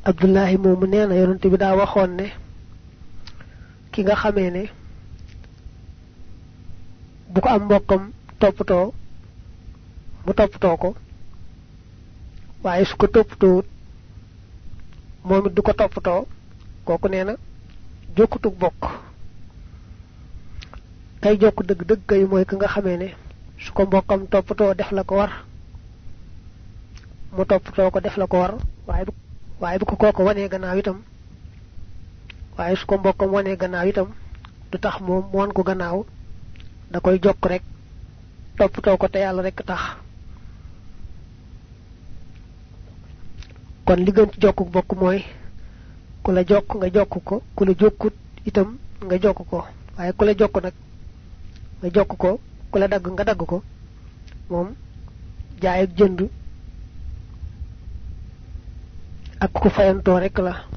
Abdullahi moomu nee na yonent bi daa waxoon ne ki nga xamee ne bu ko am mbokkam toppatoo mu toppatoo ko waaye su ko toppatoowut moom it du ko toppatoo kooku nee na jokkutug bokk kay jokk dëgg-dëgg kay mooy ka nga xamee ne su ko mbokkam toppatoo def la ko war mu toppatoo ko def la ko war waaye bu ko kooko wanee gannaaw itam waaye su ko mbokkam wanee gannaaw itam du tax moom mu wan ko gannaaw da koy jokk rek toppatoo ko te yàlla rek tax kon li gën ci jokku bokk mooy ku la jokk nga jokk ko ku la jokkut itam nga jokk ko waaye ku la jokk nag nga jokk ko ku la dagg nga dagg ko moom jaay ak jënd ak ku fayantoo rek la